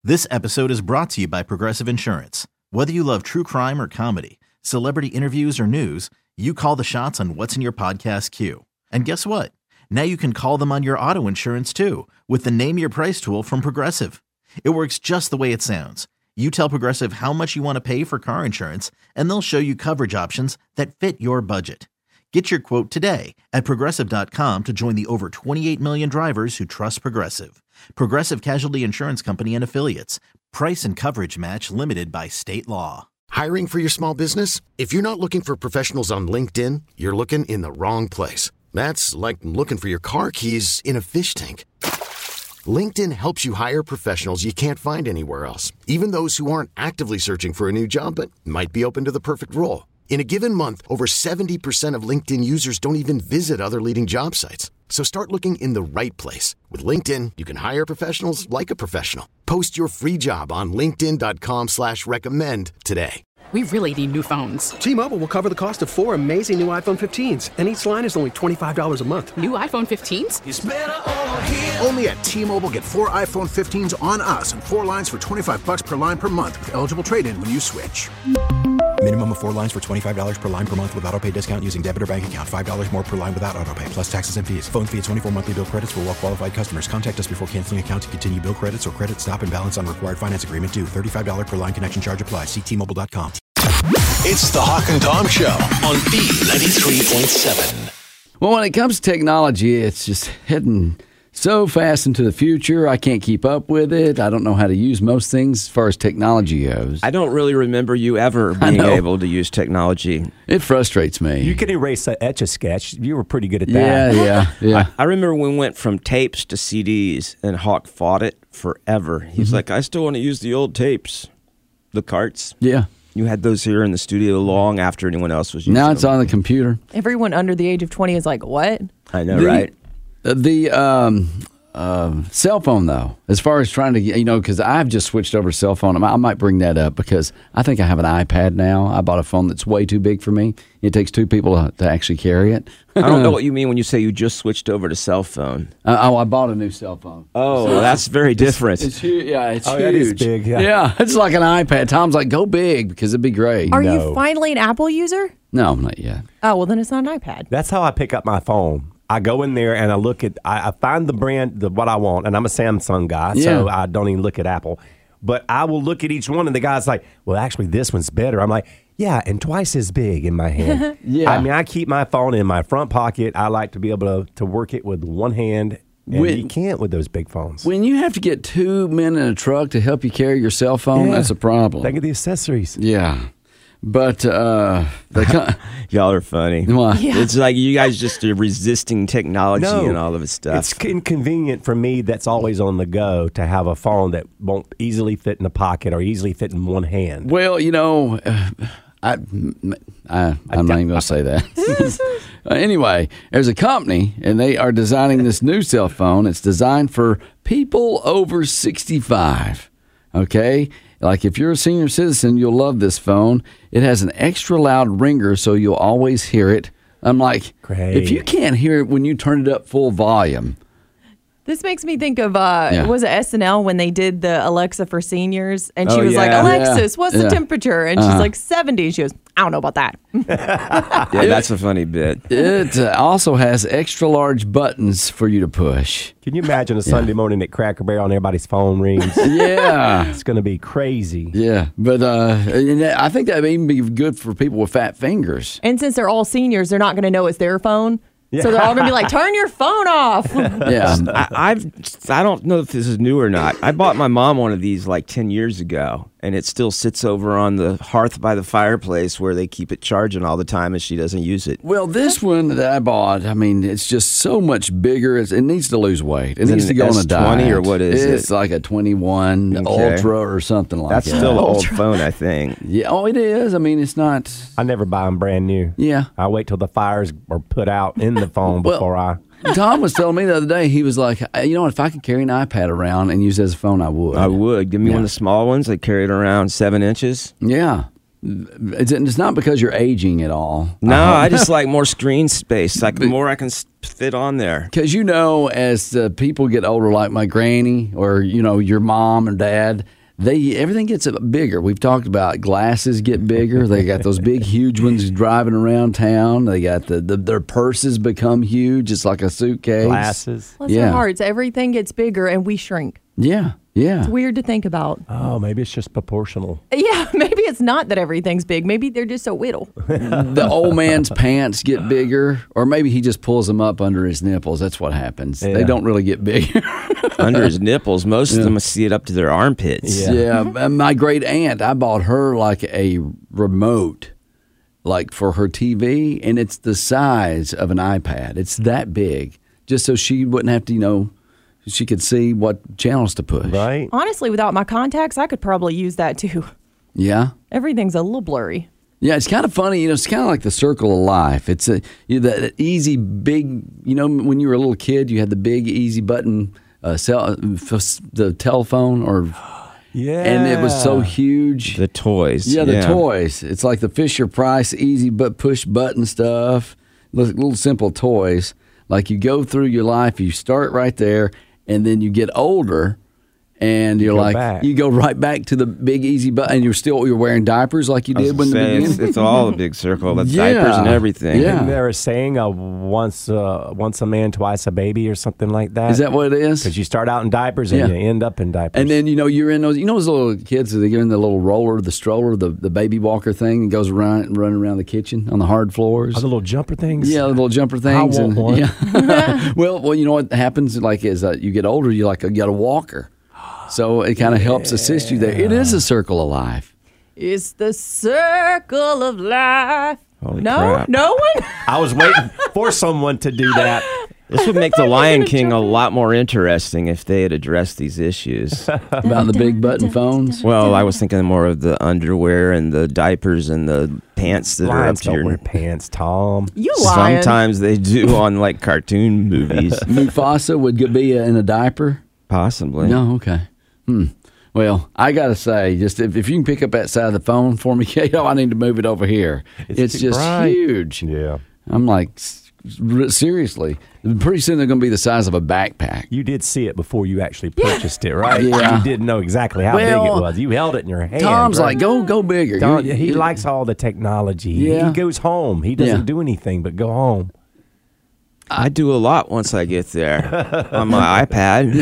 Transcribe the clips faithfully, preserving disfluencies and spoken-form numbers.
This episode is brought to you by Progressive Insurance. Whether you love true crime or comedy, celebrity interviews or news, you call the shots on what's in your podcast queue. And guess what? Now you can call them on your auto insurance too with the Name Your Price tool from Progressive. It works just the way it sounds. You tell Progressive how much you want to pay for car insurance, and they'll show you coverage options that fit your budget. Get your quote today at Progressive dot com to join the over twenty-eight million drivers who trust Progressive. Progressive Casualty Insurance Company and Affiliates. Price and coverage match limited by state law. Hiring for your small business? If you're not looking for professionals on LinkedIn, you're looking in the wrong place. That's like looking for your car keys in a fish tank. LinkedIn helps you hire professionals you can't find anywhere else, even those who aren't actively searching for a new job but might be open to the perfect role. In a given month, over seventy percent of LinkedIn users don't even visit other leading job sites. So start looking in the right place. With LinkedIn, you can hire professionals like a professional. Post your free job on linkedin dot com slash recommend today. We really need new phones. T-Mobile will cover the cost of four amazing new iPhone fifteens, and each line is only twenty-five dollars a month. New iPhone fifteens? It's better over here. Only at T-Mobile, get four iPhone fifteens on us and four lines for twenty-five bucks per line per month with eligible trade-in when you switch. Minimum of four lines for twenty-five dollars per line per month with autopay discount using debit or bank account. five dollars more per line without autopay, plus taxes and fees. Phone fee at twenty-four monthly bill credits for well-qualified customers. Contact us before canceling account to continue bill credits or credit stop and balance on required finance agreement due. thirty-five dollars per line connection charge applies. See T Mobile dot com. It's the Hawk and Tom Show on B ninety-three point seven. Well, when it comes to technology, it's just heading so fast into the future. I can't keep up with it. I don't know how to use most things as far as technology goes. I don't really remember you ever being able to use technology. It frustrates me. You can erase a Etch-a-Sketch. You were pretty good at that. Yeah, yeah, yeah. I, I remember when we went from tapes to C Ds, and Hawk fought it forever. He's mm-hmm. like, I still want to use the old tapes, the carts. Yeah. You had those here in the studio long after anyone else was using them. Now it's on the computer. Everyone under the age of twenty is like, what? I know, the, right? The um, uh, cell phone, though, as far as trying to, you know, because I've just switched over to cell phone. I might bring that up because I think I have an iPad now. I bought a phone that's way too big for me. It takes two people to, to actually carry it. I don't know what you mean when you say you just switched over to cell phone. Uh, oh, I bought a new cell phone. Oh, so that's very different. It's, it's huge. Yeah, it's oh, huge. That is big. Yeah. yeah, it's like an iPad. Tom's like, go big because it'd be great. Are No. you finally an Apple user? No, not yet. Oh, well, then it's not an iPad. That's how I pick up my phone. I go in there and I look at, I, I find the brand, the what I want, and I'm a Samsung guy, Yeah. so I don't even look at Apple. But I will look at each one, and the guy's like, well, actually, this one's better. I'm like, yeah, and twice as big in my hand. Yeah. I mean, I keep my phone in my front pocket. I like to be able to, to work it with one hand, and When- you can't with those big phones. When you have to get two men in a truck to help you carry your cell phone, Yeah. that's a problem. Think of the accessories. Yeah. But uh, the con- Y'all are funny. Why? Yeah. It's like you guys just are resisting technology No, and all of its stuff. It's inconvenient for me that's always on the go to have a phone that won't easily fit in a pocket or easily fit in one hand. well, you know, uh, I, I, I'm not even going to say that. uh, anyway, there's a company, and they are designing this new cell phone. It's designed for people over sixty-five, okay? Like if you're a senior citizen, you'll love this phone. It has an extra loud ringer, so you'll always hear it. I'm like, Great. if you can't hear it when you turn it up full volume. This makes me think of, uh, Yeah. was it S N L when they did the Alexa for seniors? And she Oh, was like, yeah. Alexis, what's Yeah. the temperature? And Uh-huh. she's like, seventy. She goes, I don't know about that. yeah, that's a funny bit. It uh, also has extra large buttons for you to push. Can you imagine a Sunday morning at Cracker Barrel and everybody's phone rings? Yeah. It's going to be crazy. Yeah, but uh, and I think that would even be good for people with fat fingers. And since they're all seniors, they're not going to know it's their phone. Yeah. So they're all going to be like, turn your phone off. Yeah, I, I've I don't know if this is new or not. I bought my mom one of these like ten years ago, and it still sits over on the hearth by the fireplace where they keep it charging all the time, and she doesn't use it. well, this one that I bought, I mean, it's just so much bigger. It's, it needs to lose weight. It Is it needs to an go on a S twenty diet. or what is it? It's like a twenty-one Okay. Ultra or something like That's that. still an old phone, I think. Yeah, oh, it is. I mean, it's not. I never buy them brand new. Yeah. I wait till the fires are put out in the phone Well, before I... Tom was telling me the other day, he was like, you know what, if I could carry an iPad around and use it as a phone, I would. I would. Give me Yeah. one of the small ones. I carry it around seven inches. Yeah. It's, it's not because you're aging at all. No, Uh-huh. I just like more screen space. Like the more I can s- fit on there. Because, you know, as uh, people get older, like my granny or, you know, your mom and dad, they everything gets bigger. We've talked about glasses get bigger. They got those big, huge ones driving around town. They got the, the their purses become huge. It's like a suitcase. Glasses. Bless our hearts. Everything gets bigger and we shrink. Yeah, yeah. It's weird to think about. Oh, maybe it's just proportional. Yeah, maybe it's not that everything's big. Maybe they're just so whittle. The old man's pants get bigger, or maybe he just pulls them up under his nipples. That's what happens. Yeah. They don't really get bigger. Under his nipples. Most Yeah. of them see it up to their armpits. Yeah. yeah. and My great aunt, I bought her like a remote, like for her T V, and it's the size of an iPad. It's that big, just so she wouldn't have to, you know, she could see what channels to push. Right. Honestly, without my contacts, I could probably use that too. Yeah. Everything's a little blurry. Yeah, it's kind of funny. You know, it's kind of like the circle of life. It's a you know, that easy, big. You know, when you were a little kid, you had the big, easy button uh, cell, the telephone, or yeah, and it was so huge. The toys. Yeah, the yeah. toys. It's like the Fisher Price easy but push button stuff. Little, little simple toys. Like you go through your life, you start right there, and then you get older. And you're go like, back. you go right back to the big easy button. And you're still you're wearing diapers like you I was did when the gonna say, beginning. it's, it's all a big circle. That's Yeah. diapers and everything. Yeah. Isn't there a saying, uh, once uh, once a man, twice a baby, or something like that? Is that what it is? Because you start out in diapers and Yeah. you end up in diapers. And then you know you're in those. You know those little kids that they get in the little roller, the stroller, the, the baby walker thing, and goes around running around the kitchen on the hard floors. Oh, the little jumper things. Yeah, the little jumper I things. want and, one. Yeah. well, well, you know what happens? Like as uh, you get older, you like you got a walker, so it kind of helps assist you there. It is a circle of life. It's the circle of life. Holy no, crap. no one. I was waiting for someone to do that. This would make The Lion King a lot more interesting if they had addressed these issues. About the big button phones. Well, I was thinking more of the underwear and the diapers and the pants that are up Lions to don't your... wear pants, Tom. You lying. Sometimes they do on like cartoon movies. Mufasa would be in a diaper. Possibly. No, okay. Hmm. Well, I gotta say, just if, if you can pick up that side of the phone for me, Kato, I need to move it over here. It's, It's just right. huge. Yeah. I'm like, s- r- seriously. Pretty soon they're gonna be the size of a backpack. You did see it before you actually purchased it, right? Yeah. You didn't know exactly how big Well, it was. You held it in your hand. Tom's right? like, go, go bigger. Tom, You- he you- likes all the technology. Yeah. He goes home. He doesn't Yeah. do anything but go home. I do a lot once I get there on my iPad.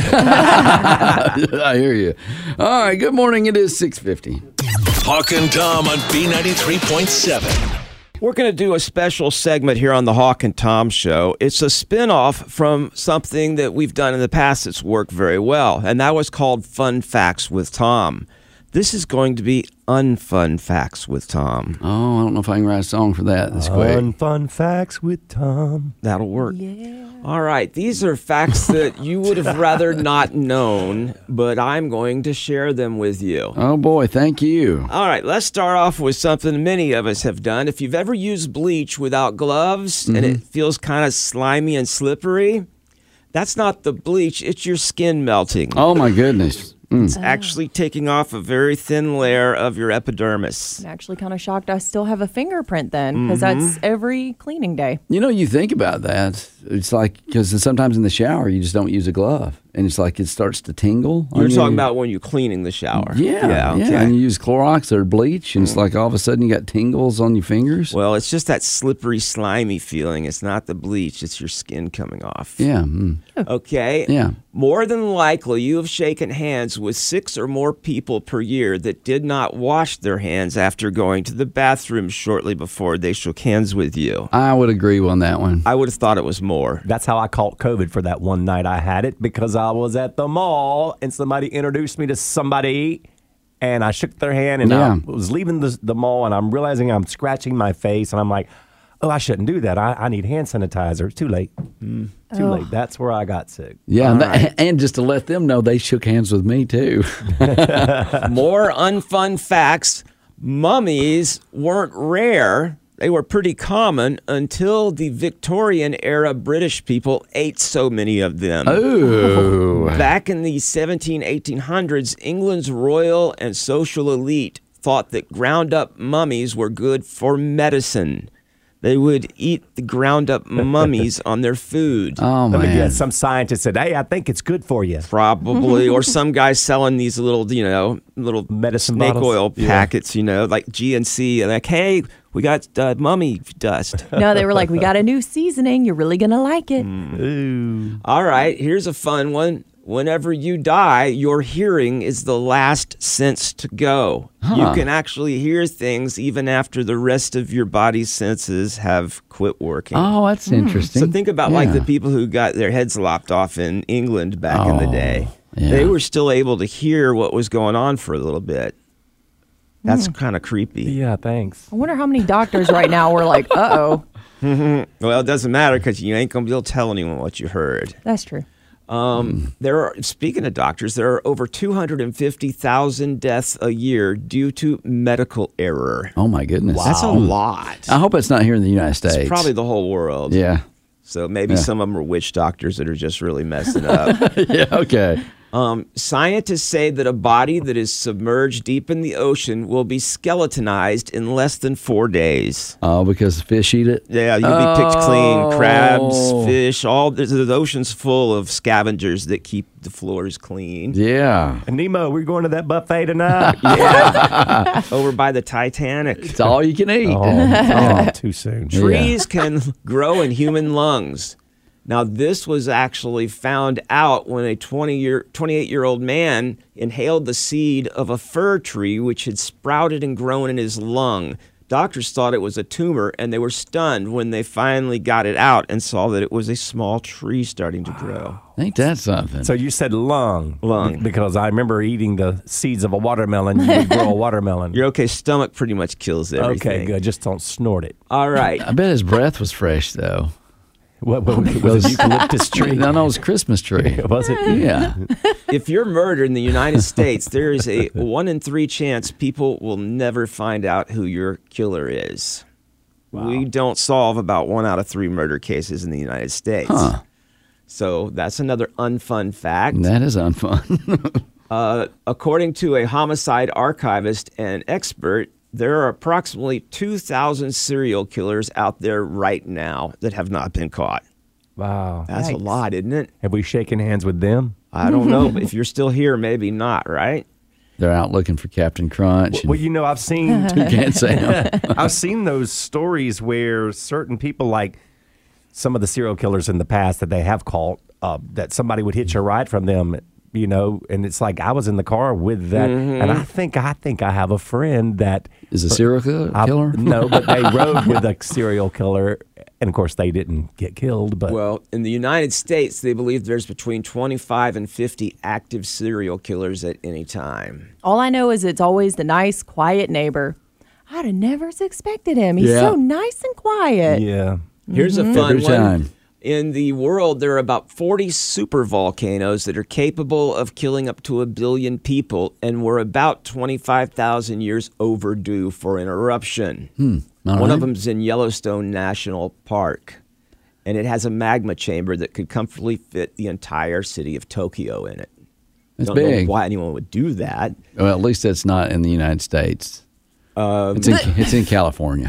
I hear you. All right. Good morning. It is six fifty. Hawk and Tom on B ninety-three point seven. We're going to do a special segment here on the Hawk and Tom Show. It's a spinoff from something that we've done in the past that's worked very well, and that was called Fun Facts with Tom. This is going to be Unfun Facts with Tom. Oh, I don't know if I can write a song for that this quick. Unfun facts with Tom. That'll work. Yeah. All right. These are facts that you would have rather not known, but I'm going to share them with you. Oh, boy. Thank you. All right. Let's start off with something many of us have done. If you've ever used bleach without gloves Mm-hmm. and it feels kind of slimy and slippery, that's not the bleach. It's your skin melting. Oh, my goodness. Mm. It's actually taking off a very thin layer of your epidermis. I'm actually kind of shocked I still have a fingerprint then, because Mm-hmm. that's every cleaning day. You know, you think about that. It's like, because sometimes in the shower, you just don't use a glove. And it's like it starts to tingle. You're on you. talking about when you're cleaning the shower. Yeah, yeah. okay. And you use Clorox or bleach, and it's like all of a sudden you got tingles on your fingers. Well, it's just that slippery, slimy feeling. It's not the bleach. It's your skin coming off. Yeah. Mm. Okay? Yeah. More than likely, you have shaken hands with six or more people per year that did not wash their hands after going to the bathroom shortly before they shook hands with you. I would agree on that one. I would have thought it was more. That's how I caught COVID for that one night I had it, because I was at the mall and somebody introduced me to somebody and I shook their hand and Yeah. I was leaving the, the mall and I'm realizing I'm scratching my face and I'm like, oh, I shouldn't do that. I, I need hand sanitizer. Too late. Mm, too Oh. late. That's where I got sick. Yeah, and, that- and just to let them know they shook hands with me too. More unfun facts. Mummies weren't rare. They were pretty common until the Victorian era British people ate so many of them. Oh. Back in the seventeen, eighteen hundreds, England's royal and social elite thought that ground up mummies were good for medicine. They would eat the ground up mummies on their food. Oh, Let me man. guess, some scientist said, hey, I think it's good for you. Probably. Or some guy selling these little, you know, little Medicine snake bottles? oil Yeah. packets, you know, like G N C. And like, hey, we got uh, mummy dust. No, they were like, we got a new seasoning. You're really going to like it. Ooh. All right, here's a fun one. Whenever you die, your hearing is the last sense to go. Huh. You can actually hear things even after the rest of your body's senses have quit working. Oh, that's interesting. So think about like Yeah. the people who got their heads lopped off in England back in the Oh, day. yeah. They were still able to hear what was going on for a little bit. That's kind of creepy. Yeah, thanks. I wonder how many doctors right now were like, uh-oh. Well, it doesn't matter because you ain't going to be able to tell anyone what you heard. That's true. Um, there are, speaking of doctors, there are over two hundred fifty thousand deaths a year due to medical error. Oh, my goodness. That's a lot. I hope it's not here in the United States. It's probably the whole world. Yeah. So maybe Yeah. some of them are witch doctors that are just really messing up. Yeah, okay. Um, scientists say that a body that is submerged deep in the ocean will be skeletonized in less than four days. Oh, because fish eat it? Yeah, you'll be picked clean. Crabs, Oh. fish, all the, the ocean's full of scavengers that keep the floors clean. Yeah. And Nemo, we're going to that buffet tonight. Yeah, over by the Titanic. It's all you can eat. oh, oh, too soon. Trees can grow in human lungs. Now, this was actually found out when a twenty-year, twenty-eight-year-old man inhaled the seed of a fir tree, which had sprouted and grown in his lung. Doctors thought it was a tumor, and they were stunned when they finally got it out and saw that it was a small tree starting to grow. Ain't that something? So you said lung. Lung. Because I remember eating the seeds of a watermelon. You would grow a watermelon. You're okay. Stomach pretty much kills everything. Okay, good. Just don't snort it. All right. I bet his breath was fresh, though. What, what was it? Eucalyptus tree? No, no, it was Christmas tree. Was it? Yeah. If you're murdered in the United States, there is a one in three chance people will never find out who your killer is. Wow. We don't solve about one out of three murder cases in the United States. Huh. So that's another unfun fact. That is unfun. Uh, according to a homicide archivist and expert, there are approximately two thousand serial killers out there right now that have not been caught. Wow. That's a Yikes. lot, isn't it? Have we shaken hands with them? I don't know. But if you're still here, maybe not, right? They're out looking for Captain Crunch. and Well, you know, I've seen Toucan Sam. I've seen those stories where certain people, like some of the serial killers in the past that they have caught, uh, that somebody would hitch a ride from them, you know, and it's like I was in the car with that, and I think I think I have a friend that Is a serial killer? I- killer? no, but they rode with a serial killer, and of course they didn't get killed. But Well, in the United States, they believe there's between twenty-five and fifty active serial killers at any time. All I know is it's always the nice, quiet neighbor. I'd have never expected him. He's Yeah. so nice and quiet. yeah, Here's a fun Every one. time. In the world, there are about forty supervolcanoes that are capable of killing up to a billion people, and we're about twenty-five thousand years overdue for an eruption. Hmm. All One right. of them's in Yellowstone National Park, and it has a magma chamber that could comfortably fit the entire city of Tokyo in it. It's Don't big. know why anyone would do that. Well, at least it's not in the United States. it's, in, it's in California.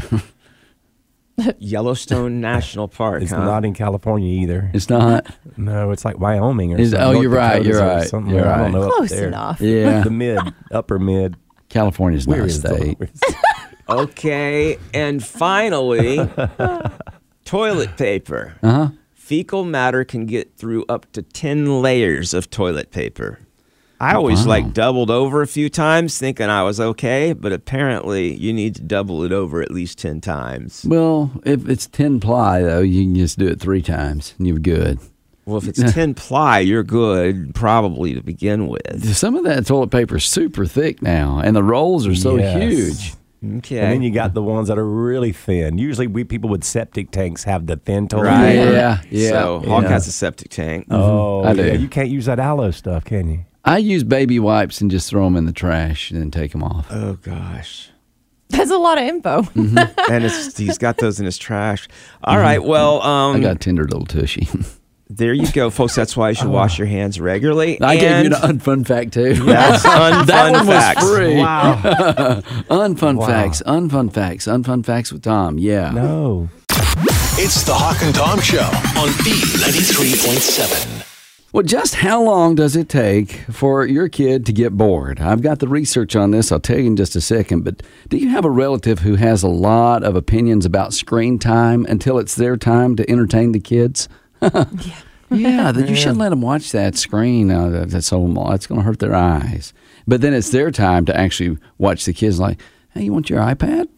Yellowstone National Park. it's huh? not in California either. It's not. No, it's like Wyoming or Is- something. oh, North you're right, Dakotas you're or right, something. you're I don't right. know up Close there. enough. Yeah. The mid, upper mid. California's not Where a is the- state. where's- Okay, and finally, toilet paper. Uh-huh. Fecal matter can get through up to ten layers of toilet paper. I always Wow. like doubled over a few times thinking I was okay, but apparently you need to double it over at least ten times. Well, if it's ten ply, though, you can just do it three times and you're good. Well, if it's ten ply, you're good probably to begin with. Some of that toilet paper is super thick now, and the rolls are so Yes. huge. Okay. And then you got the ones that are really thin. Usually, we people with septic tanks have the thin toilet Right. paper. Yeah, yeah. So Hawk Yeah. has a septic tank. Oh, I do. yeah. You can't use that aloe stuff, can you? I use baby wipes and just throw them in the trash and then take them off. Oh, gosh. That's a lot of info. And it's, he's got those in his trash. All right, well, um, I got a tender little tushy. there you go, folks. That's why you should wash your hands regularly. I gave And you an unfun fact, too. That's unfun That one facts. was free. Wow. Unfun Wow. facts, unfun facts, unfun facts with Tom. Yeah. No. It's the Hawk and Tom Show on B ninety-three point seven. Well, just how long does it take for your kid to get bored? I've got the research on this. I'll tell you in just a second. But do you have a relative who has a lot of opinions about screen time until it's their time to entertain the kids? yeah. Yeah, that you shouldn't let them watch that screen. Uh, that's so it's going to hurt their eyes. But then it's their time to actually watch the kids. Like, hey, you want your iPad?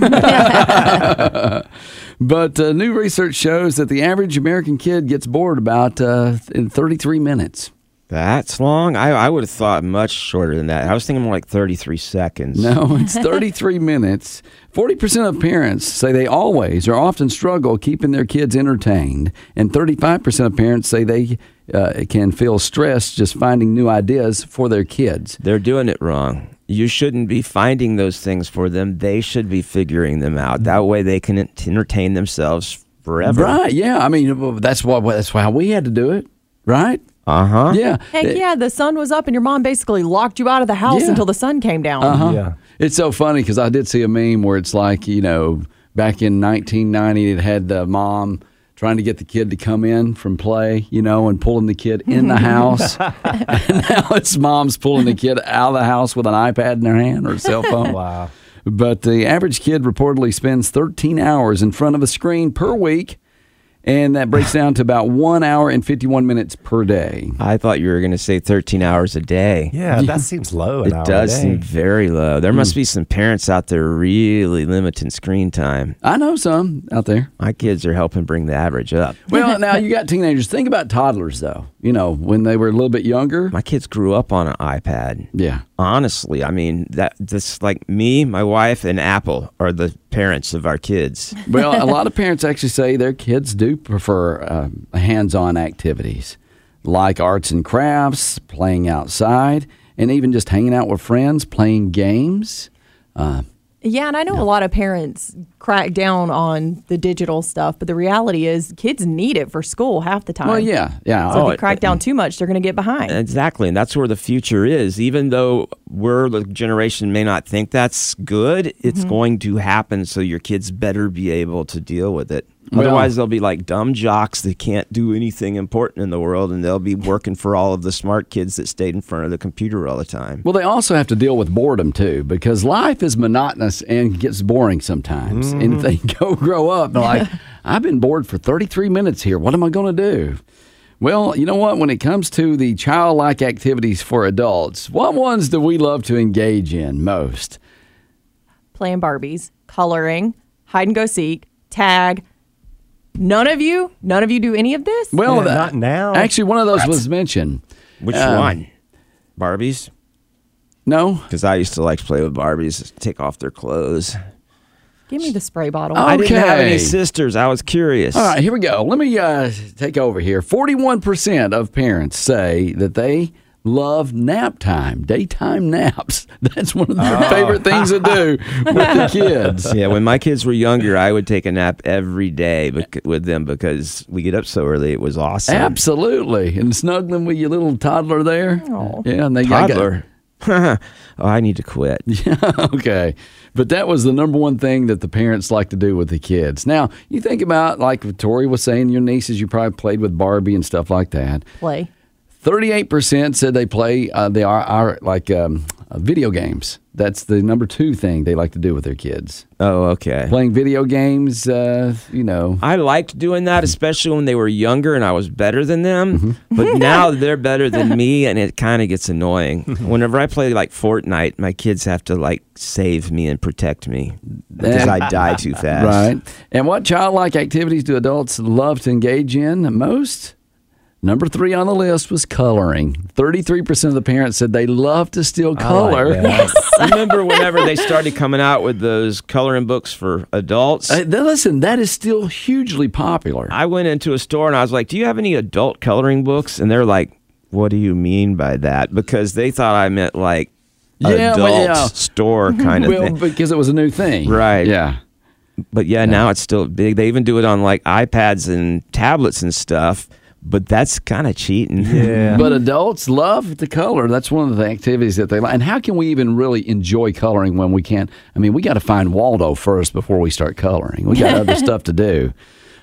But uh, new research shows that the average American kid gets bored about uh, in thirty-three minutes. That's long? I, I would have thought much shorter than that. I was thinking more like thirty-three seconds. No, it's thirty-three minutes. forty percent of parents say they always or often struggle keeping their kids entertained. And thirty-five percent of parents say they uh, can feel stressed just finding new ideas for their kids. They're doing it wrong. You shouldn't be finding those things for them. They should be figuring them out. That way they can entertain themselves forever. Right, yeah. I mean, that's why, that's why we had to do it, right? Uh-huh. Yeah. Heck It- yeah, the sun was up and your mom basically locked you out of the house Yeah. until the sun came down. Uh-huh. Yeah. It's so funny because I did see a meme where it's like, you know, back in nineteen ninety, it had the mom trying to get the kid to come in from play, you know, and pulling the kid in the house. And now it's mom's pulling the kid out of the house with an iPad in their hand or a cell phone. Wow. But the average kid reportedly spends thirteen hours in front of a screen per week. And that breaks down to about one hour and fifty-one minutes per day. I thought you were going to say thirteen hours a day. Yeah, that seems low. An It hour does a day. seem very low. There must be some parents out there really limiting screen time. I know some out there. My kids are helping bring the average up. Well, now you got teenagers. Think about toddlers, though. You know, when they were a little bit younger. My kids grew up on an iPad. Yeah. Honestly, I mean, that this like me, my wife, and Apple are the parents of our kids. Well, a lot of parents actually say their kids do prefer uh, hands-on activities like arts and crafts, playing outside, and even just hanging out with friends, playing games. Uh, Yeah, and I know a lot of parents crack down on the digital stuff, but the reality is kids need it for school half the time. well, yeah, yeah. So Oh, if you crack down too much, they're going to get behind. Exactly, and that's where the future is. Even though we're the generation may not think that's good, it's going to happen. So your kids better be able to deal with it. Well- Otherwise, they'll be like dumb jocks that can't do anything important in the world, and they'll be working for all of the smart kids that stayed in front of the computer all the time. Well, they also have to deal with boredom, too, because life is monotonous and gets boring sometimes. And if they go grow up, they're like, I've been bored for thirty-three minutes here. What am I going to do? Well, you know what? When it comes to the childlike activities for adults, what ones do we love to engage in most? Playing Barbies, coloring, hide and go seek, tag. None of you? None of you do any of this? Well, Yeah, that- not now. Actually, one of those was mentioned. Which Um, one? Barbies? No? Because I used to like to play with Barbies, take off their clothes. Give me the spray bottle. Oh. I didn't have any Okay. sisters. I was curious. All right, here we go. Let me uh, take over here. forty-one percent of parents say that they love nap time, daytime naps. That's one of their favorite things to do with the kids. Yeah, when my kids were younger, I would take a nap every day bec- with them because we get up so early. It was awesome. Absolutely. And snuggling with your little toddler there. Aw. Yeah, and they Toddler. oh, I need to quit. Yeah, okay. But that was the number one thing that the parents like to do with the kids. Now, you think about, like Tori was saying, your nieces, you probably played with Barbie and stuff like that. Play. thirty-eight percent said they play, uh, they are, are like um, uh, video games. That's the number two thing they like to do with their kids. Oh, okay. Playing video games, uh, you know. I liked doing that, especially when they were younger and I was better than them. Mm-hmm. But now they're better than me, and it kind of gets annoying. Whenever I play like Fortnite, my kids have to like save me and protect me because I die too fast. Right. And what childlike activities do adults love to engage in most? Number three on the list was coloring. thirty-three percent of the parents said they love to still color. that. Remember whenever they started coming out with those coloring books for adults? Uh, th- listen, that is still hugely popular. I went into a store and I was like, do you have any adult coloring books? And they're like, what do you mean by that? Because they thought I meant like Yeah, adult well, yeah. store kind of well, thing. because it was a new thing. Right. Yeah. But yeah, now it's still big. They even do it on like iPads and tablets and stuff. But that's kind of cheating. Yeah. But adults love to color. That's one of the activities that they like. And how can we even really enjoy coloring when we can't? I mean, we got to find Waldo first before we start coloring. We got other stuff to do.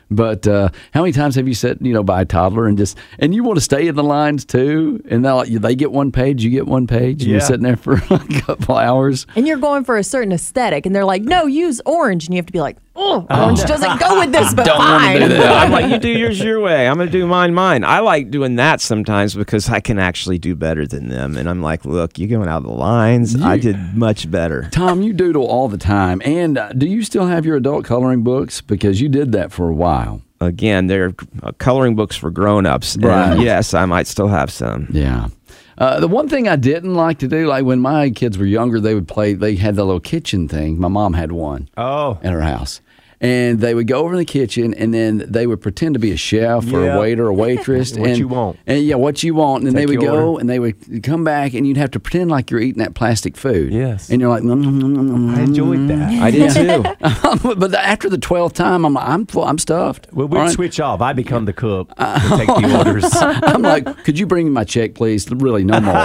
But uh, how many times have you sat, you know, by a toddler and just and you want to stay in the lines too, and they they get one page, you get one page, and Yeah. you're sitting there for a couple hours. And you're going for a certain aesthetic, and they're like, no, use orange. And you have to be like, oh, orange doesn't go with this, but Don't wanna fine. do that. I'm like, you do yours your way. I'm going to do mine mine. I like doing that sometimes because I can actually do better than them. And I'm like, look, you're going out of the lines. I You- did much better. Tom, you doodle all the time. And uh, do you still have your adult coloring books? Because you did that for a while. Again, they're uh, coloring books for grown-ups. And Right. yes, I might still have some. Yeah. Uh, the one thing I didn't like to do, like when my kids were younger, they would play, they had the little kitchen thing. My mom had one Oh. at her house. And they would go over in the kitchen, and then they would pretend to be a chef or Yeah. a waiter or waitress. What and, you want. And yeah, what you want. And then Take they would your go, order. and they would come back, and you'd have to pretend like you're eating that plastic food. Yes. And you're like, mm, mm, mm, mm, I enjoyed that. I did too. but the, after the twelfth time, I'm like, I'm, full, I'm stuffed. Well, we'd All right. switch off. I become the cook to take the orders. I'm like, could you bring me my check, please? Really, no more.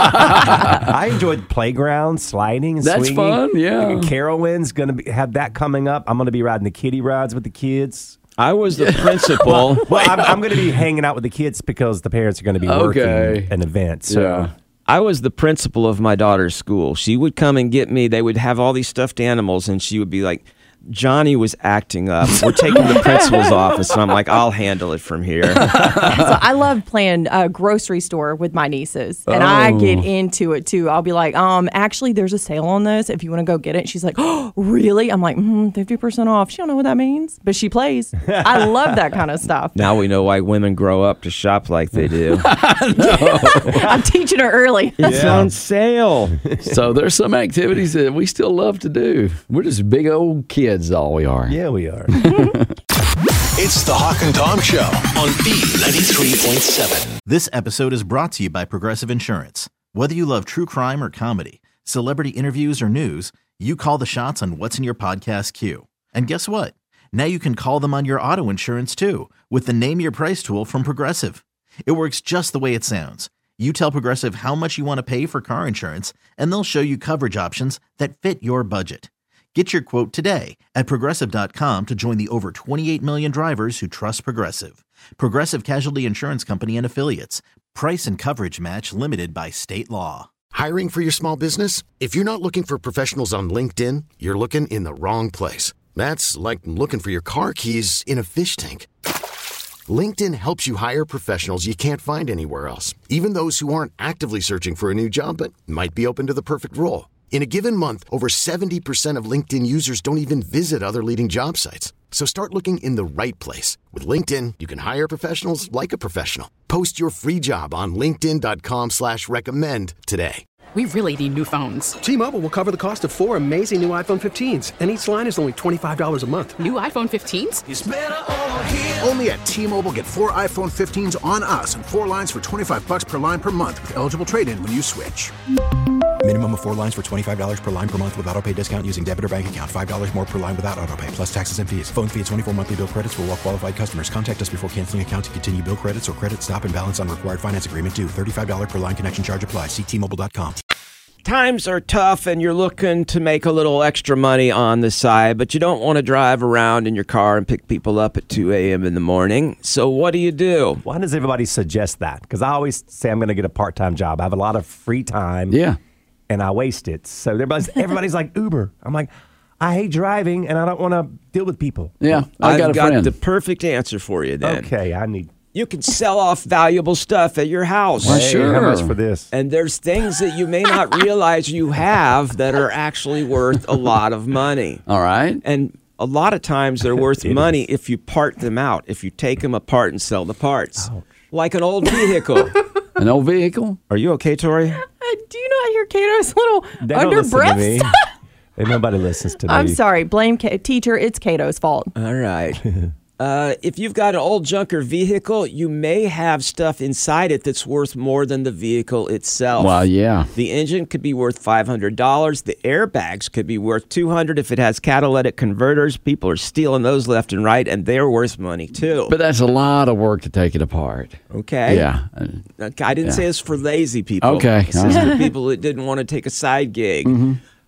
I enjoyed playground, sliding, and That's swinging. fun, yeah. Carowinds going to be, have that coming up. I'm going to be riding the kiddie rides with the kids. I was the principal. Well, I'm, I'm going to be hanging out with the kids because the parents are going to be working Okay. an event. So Yeah. I was the principal of my daughter's school. She would come and get me. They would have all these stuffed animals, and she would be like, Johnny was acting up. We're taking the principal's office. And I'm like, I'll handle it from here. So I love playing uh, grocery store with my nieces, and I get into it too. I'll be like, um, actually, there's a sale on this. If you want to go get it, she's like, oh, really? I'm like, mm, fifty percent off. She don't know what that means, but she plays. I love that kind of stuff. Now we know why women grow up to shop like they do. I'm teaching her early. It's on sale. So there's some activities that we still love to do. We're just big old kids, all we are. yeah, we are. It's the Hawk and Tom Show on B ninety-three point seven. This episode is brought to you by Progressive Insurance. Whether you love true crime or comedy, celebrity interviews or news, you call the shots on what's in your podcast queue. And guess what? Now you can call them on your auto insurance too with the Name Your Price tool from Progressive. It works just the way it sounds. You tell Progressive how much you want to pay for car insurance, and they'll show you coverage options that fit your budget. Get your quote today at Progressive dot com to join the over twenty-eight million drivers who trust Progressive. Progressive Casualty Insurance Company and Affiliates. Price and coverage match limited by state law. Hiring for your small business? If you're not looking for professionals on LinkedIn, you're looking in the wrong place. That's like looking for your car keys in a fish tank. LinkedIn helps you hire professionals you can't find anywhere else, even those who aren't actively searching for a new job but might be open to the perfect role. In a given month, over seventy percent of LinkedIn users don't even visit other leading job sites. So start looking in the right place. With LinkedIn, you can hire professionals like a professional. Post your free job on linkedin dot com slash recommend today. We really need new phones. T-Mobile will cover the cost of four amazing new iPhone fifteens, and each line is only twenty-five dollars a month. New iPhone fifteens? Only at T-Mobile, get four iPhone fifteens on us and four lines for twenty-five bucks per line per month with eligible trade-in when you switch. Minimum of four lines for twenty-five dollars per line per month with auto pay discount using debit or bank account. five dollars more per line without auto pay, plus taxes and fees. Phone fee at twenty-four monthly bill credits for well-qualified customers. Contact us before canceling account to continue bill credits or credit stop and balance on required finance agreement due. thirty-five dollars per line connection charge applies. See T Mobile dot com. Times are tough and you're looking to make a little extra money on the side, but you don't want to drive around in your car and pick people up at two a.m. in the morning. So what do you do? Why does everybody suggest that? Because I always say I'm going to get a part-time job. I have a lot of free time. Yeah. And I waste it. So everybody's, everybody's like Uber. I'm like, I hate driving and I don't want to deal with people. Yeah. I I've got a got friend. the perfect answer for you then. Okay, I need. You can sell off valuable stuff at your house. Well, Hey, sure. how much for this? And there's things that you may not realize you have that are actually worth a lot of money. All right. And a lot of times they're worth It money if you part them out, if you take them apart and sell the parts. Like an old vehicle. An old vehicle? Are you okay, Tori? Uh, do you not hear Kato's little They don't under listen to breath me. stuff? And nobody listens to me. I'm sorry. Blame Ka- teacher. It's Kato's fault. All right. Uh, if you've got an old junker vehicle, you may have stuff inside it that's worth more than the vehicle itself. Well, yeah. The engine could be worth five hundred dollars. The airbags could be worth two hundred dollars if it has catalytic converters. People are stealing those left and right, and they're worth money too. But that's a lot of work to take it apart. Okay. Yeah. Okay, I didn't Yeah. say it's for lazy people. Okay. This is for people that didn't want to take a side gig. Mm-hmm.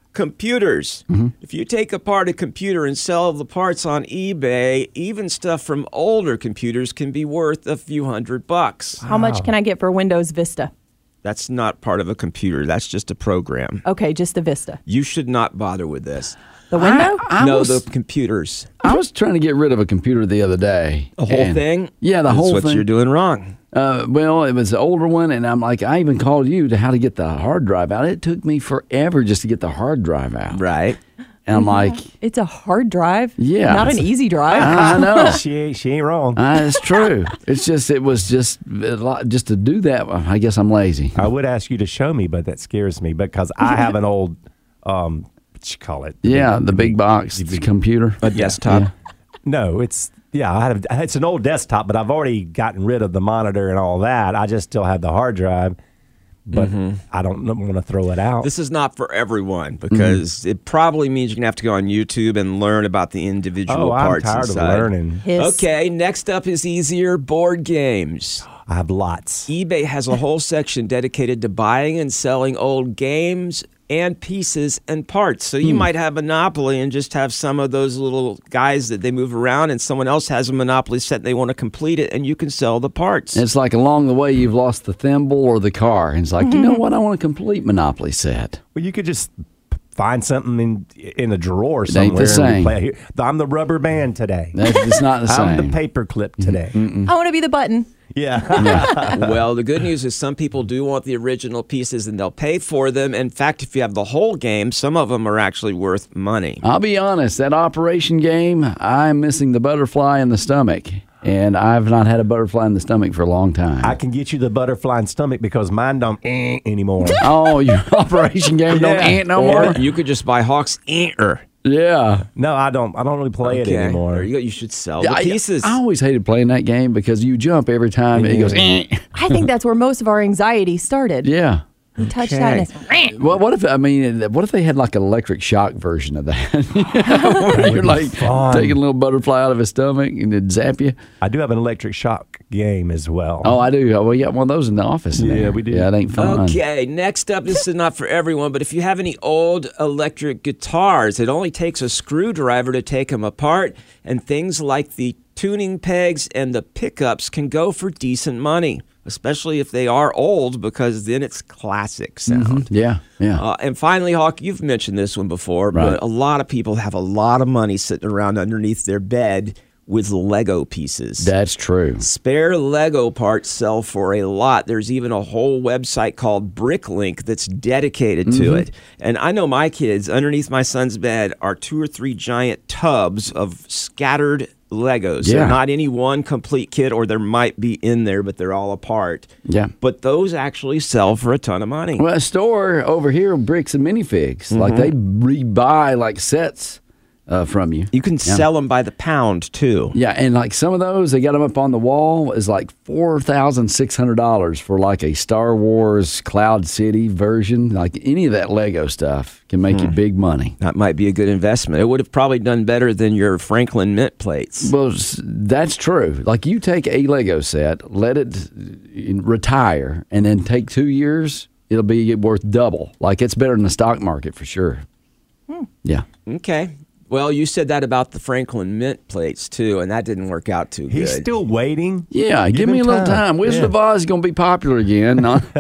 Computers. Mm-hmm. If you take apart a computer and sell the parts on eBay, even stuff from older computers can be worth a few hundred bucks. How much can I get for Windows Vista? That's not part of a computer. That's just a program. Okay, just the Vista. You should not bother with this. The window? I, I no, was, the computers. I was trying to get rid of a computer the other day. The whole thing? Yeah, the That's whole what thing. That's what you're doing wrong. Uh, well, it was an older one, and I'm like, I even called you to how to get the hard drive out. It took me forever just to get the hard drive out. Right. And I'm like, it's a hard drive. Yeah, not an easy drive. I know. she ain't, she ain't wrong. Uh, it's true. It's just it was just a lot, just to do that. I guess I'm lazy. I would ask you to show me, but that scares me because I have an old, um, what you call it? The yeah, big, the big box the big, computer, a desktop. Yeah. No, it's yeah. I have, it's an old desktop, but I've already gotten rid of the monitor and all that. I just still have the hard drive. But mm-hmm. I don't want to throw it out. This is not for everyone because mm-hmm. it probably means you're going to have to go on YouTube and learn about the individual oh, parts I'm tired inside. of learning. Hiss. Okay, next up is easier board games. I have lots. eBay has a whole section dedicated to buying and selling old games and pieces and parts. So you hmm. might have Monopoly and just have some of those little guys that they move around, and someone else has a Monopoly set and they want to complete it, and you can sell the parts. It's like along the way you've lost the thimble or the car. And it's like, you know what? I want a complete Monopoly set. Well, you could just find something in in a drawer it somewhere. Ain't the same. Play. I'm the rubber band today. It's not the same. I'm the paper clip today. Mm-mm. I want to be the button. Yeah. yeah. Well, the good news is some people do want the original pieces and they'll pay for them. In fact, if you have the whole game, some of them are actually worth money. I'll be honest, that Operation game, I'm missing the butterfly in the stomach. And I've not had a butterfly in the stomach for a long time. I can get you the butterfly in the stomach because mine don't eh anymore. Oh, your Operation game don't yeah. ant no or more? You could just buy Hawk's Anter. Yeah. No, I don't. I don't really play okay. it anymore. There you go. You should sell yeah, the pieces. I, I always hated playing that game because you jump every time and it goes, eh. I think that's where most of our anxiety started. Yeah. You touch that and it's well, what if I mean? What if they had like an electric shock version of that? Where you're like fun. taking a little butterfly out of his stomach and it zap you. I do have an electric shock game as well. Oh, I do. We got one of those in the office. Yeah, there. we do. Yeah, it ain't fun. Okay, next up, this is not for everyone, but if you have any old electric guitars, it only takes a screwdriver to take them apart, and things like the tuning pegs and the pickups can go for decent money. Especially if they are old, because then it's classic sound. Mm-hmm. Yeah, yeah. Uh, and finally, Hawk, you've mentioned this one before, right. but a lot of people have a lot of money sitting around underneath their bed with Lego pieces. That's true. Spare Lego parts sell for a lot. There's even a whole website called Bricklink that's dedicated mm-hmm. to it. And I know my kids, underneath my son's bed are two or three giant tubs of scattered Legos. Yeah. They're not any one complete kit, or there might be in there, but they're all apart. Yeah. But those actually sell for a ton of money. Well, a store over here, Bricks and Minifigs, Mm-hmm. like they rebuy like sets uh, from you. You can yeah. sell them by the pound, too. Yeah, and like some of those, they got them up on the wall, is like four thousand six hundred dollars for like a Star Wars Cloud City version. Like any of that Lego stuff can make hmm. you big money. That might be a good investment. It would have probably done better than your Franklin Mint plates. Well, that's true. Like you take a Lego set, let it retire, and then take two years, it'll be worth double. Like it's better than the stock market for sure. Hmm. Yeah. Okay. Well, you said that about the Franklin Mint plates, too, and that didn't work out too He's good. still waiting. Yeah, give, give me a little time. time. Wizard yeah. of Oz is going to be popular again.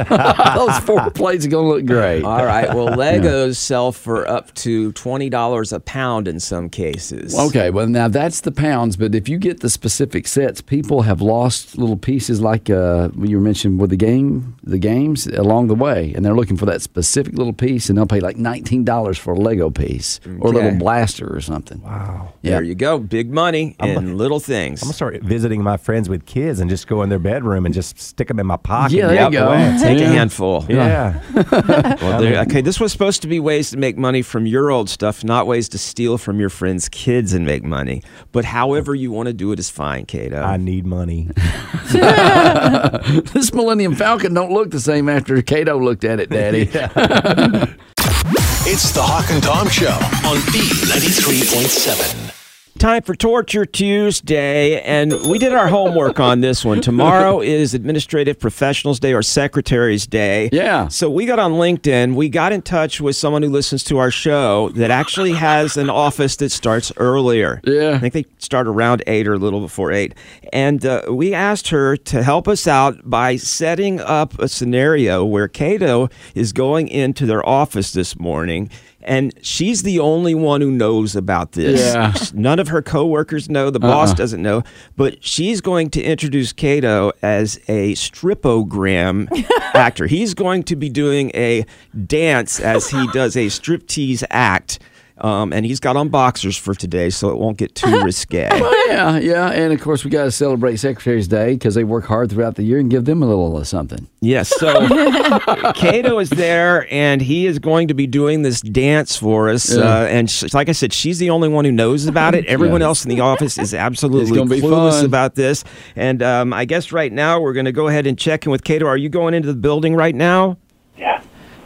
Those four plates are going to look great. All right. Well, Legos yeah. sell for up to twenty dollars a pound in some cases. Okay. Well, now that's the pounds, but if you get the specific sets, people have lost little pieces like uh, you mentioned with the game, the games along the way, and they're looking for that specific little piece, and they'll pay like nineteen dollars for a Lego piece okay. or a little blaster or something. Wow. Yeah. There you go. Big money in I'm, little things. I'm going to start visiting my friends with kids and just go in their bedroom and just stick them in my pocket. Yeah, there you go. Away. Take yeah. a handful. Yeah. Well, there, okay, this was supposed to be ways to make money from your old stuff, not ways to steal from your friends' kids and make money. But however you want to do it is fine, Cato. I need money. This Millennium Falcon don't look the same after Cato looked at it, Daddy. It's the Hawk and Tom Show on B ninety-three point seven. Time for Torture Tuesday, and we did our homework on this one. Tomorrow is Administrative Professionals Day or Secretary's Day. Yeah. So we got on LinkedIn. We got in touch with someone who listens to our show that actually has an office that starts earlier. Yeah. I think they start around eight or a little before eight. And uh, we asked her to help us out by setting up a scenario where Cato is going into their office this morning. And she's the only one who knows about this. Yeah. None of her coworkers know. The boss uh-uh. doesn't know. But she's going to introduce Cato as a stripogram actor. He's going to be doing a dance as he does a striptease act. Um, and he's got on boxers for today, so it won't get too risque. Well, yeah, yeah. And, of course, we got to celebrate Secretary's Day because they work hard throughout the year and give them a little uh, something. Yes. So Cato is there, and he is going to be doing this dance for us. Yeah. Uh, and sh- like I said, she's the only one who knows about it. Everyone yeah. else in the office is absolutely clueless about this. And um, I guess right now we're going to go ahead and check in with Cato. Are you going into the building right now? Yeah.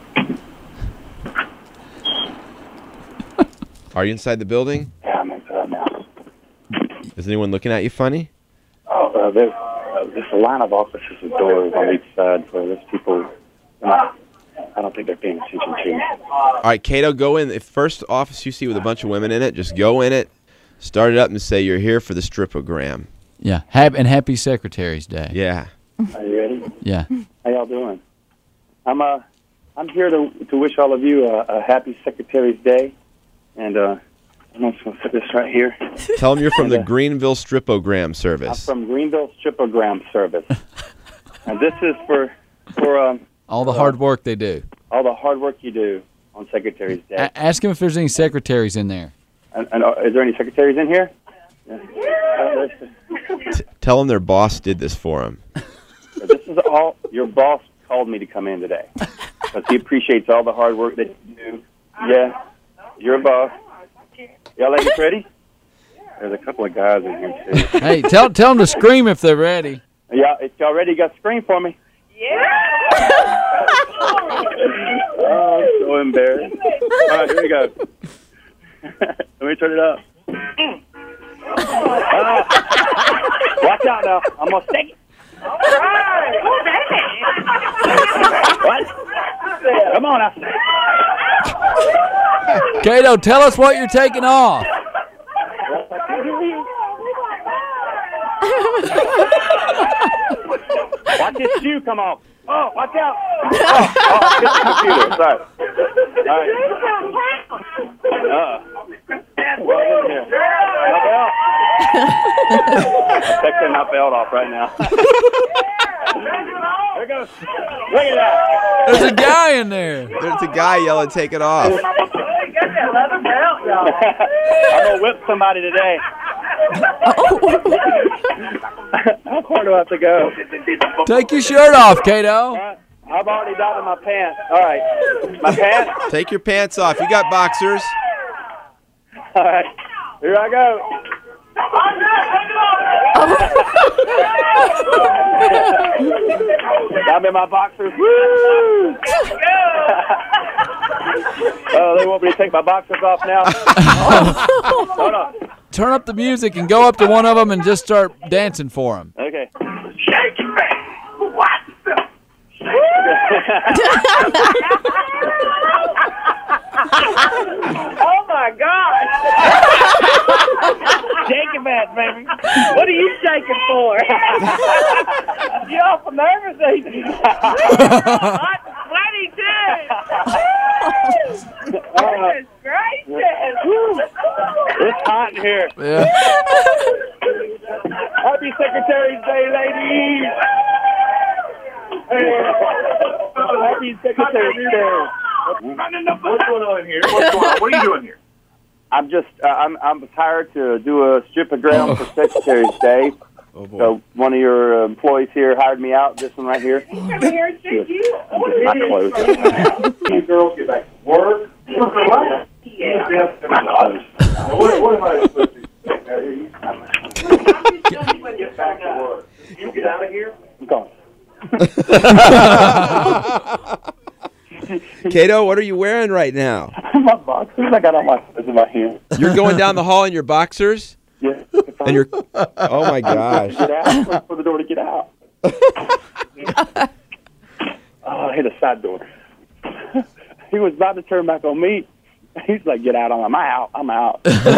Are you inside the building? Yeah, I'm inside now. Is anyone looking at you funny? Oh, uh, there's, uh, there's a line of offices with doors on each side, so there's people. Uh, I don't think they're paying attention to me. All right, Cato, go in. If first office you see with a bunch of women in it, just go in it, start it up, and say you're here for the stripogram. Yeah, Hab- and happy Secretary's Day. Yeah. Are you ready? Yeah. How y'all doing? I'm uh, I'm here to to wish all of you a, a happy Secretary's Day. And uh, I'm just going to put this right here. Tell them you're from and, the uh, Greenville Stripogram Service. I'm from Greenville Stripogram Service. And this is for for um, all the uh, hard work they do. All the hard work you do on Secretary's Day. A- ask them if there's any secretaries in there. And, and uh, is there any secretaries in here? Yeah. Uh, T- tell them their boss did this for them. This is all your boss called me to come in today because he appreciates all the hard work that you do. Yeah. You're a boss. Y'all ladies ready? There's a couple of guys in here, too. Hey, tell tell them to scream if they're ready. Yeah, if y'all ready, you got to scream for me. Yeah! Oh, I'm so embarrassed. All right, here we go. Let me turn it up. Uh, watch out now. I'm going to stick it. All right. What? Come on now. Cato, tell us what you're taking off. Watch this shoe come off. Oh, watch out. Oh, oh get the computer. Sorry. All right. Uh, well, in here. My belt. I'm taking my belt off right now. There it goes. Look at that. There's a guy in there. There's a guy yelling, take it off. I'm going to whip somebody today. How far do I have to go? Take your shirt off, Cato. Right. I've already got in my pants. All right. My pants? Take your pants off. You got boxers. All right. Here I go. I'm in my boxers. Woo! Oh, they want me to take my boxers off now? Oh. Hold on. Turn up the music and go up to one of them and just start dancing for them. Okay. Shake it back. What the? Oh my God! Shake it back, baby. What are you shaking for? You awful nervous, ain't you? I'm sweaty too. Goodness gracious! It's hot in here. Yeah. Happy Secretary's Day, ladies. Happy Secretary's Day. What's going on here? What's going on? What are you doing here? I'm just, uh, I'm, I'm hired to do a stripogram oh. for Secretary's Day. Oh, boy. So one of your uh, employees here hired me out. This one right here. Come here and shake you. My clothes. You girls get back to work. What? Yeah. What, what am I supposed to do? Get back to work. You get out of here. I'm gone. Cato, what are you wearing right now? My boxers. I got all my clothes in my hand. You're going down the hall in your boxers? Yeah. And you're, oh my gosh. Get out. Look for the door to get out. Oh, I hit a side door. He was about to turn back on me. He's like, get out. I'm out. I'm out.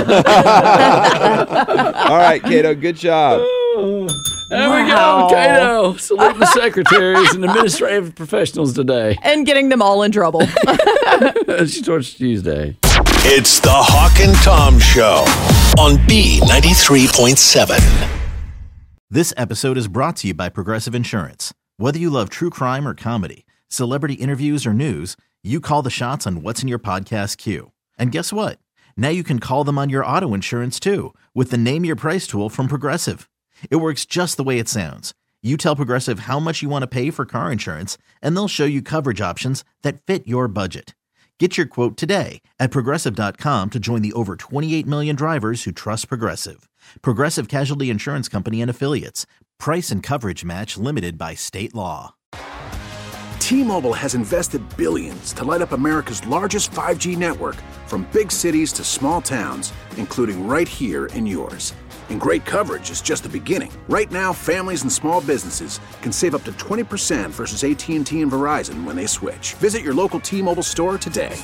All right, Cato, good job. There Wow. we go, Cato. Salute the secretaries and administrative professionals today. And getting them all in trouble. She torches Tuesday. It's the Hawk and Tom Show on B ninety-three point seven. This episode is brought to you by Progressive Insurance. Whether you love true crime or comedy, celebrity interviews or news, you call the shots on what's in your podcast queue. And guess what? Now you can call them on your auto insurance too with the Name Your Price tool from Progressive. It works just the way it sounds. You tell Progressive how much you want to pay for car insurance, and they'll show you coverage options that fit your budget. Get your quote today at Progressive dot com to join the over twenty-eight million drivers who trust Progressive. Progressive Casualty Insurance Company and Affiliates. Price and coverage match limited by state law. T-Mobile has invested billions to light up America's largest five G network, from big cities to small towns, including right here in yours. And great coverage is just the beginning. Right now, families and small businesses can save up to twenty percent versus A T and T and Verizon when they switch. Visit your local T-Mobile store today.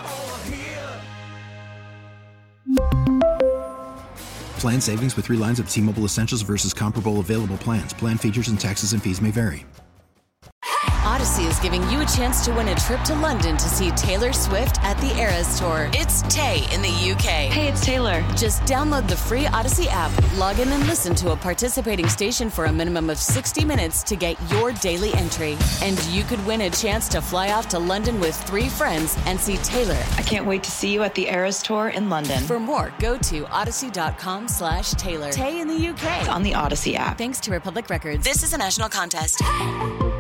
Plan savings with three lines of T-Mobile Essentials versus comparable available plans. Plan features and taxes and fees may vary. Odyssey is giving you a chance to win a trip to London to see Taylor Swift at the Eras Tour. It's Tay in the U K. Hey, it's Taylor. Just download the free Odyssey app, log in and listen to a participating station for a minimum of sixty minutes to get your daily entry. And you could win a chance to fly off to London with three friends and see Taylor. I can't wait to see you at the Eras Tour in London. For more, go to odyssey.com slash Taylor. Tay in the U K. It's on the Odyssey app. Thanks to Republic Records. This is a national contest.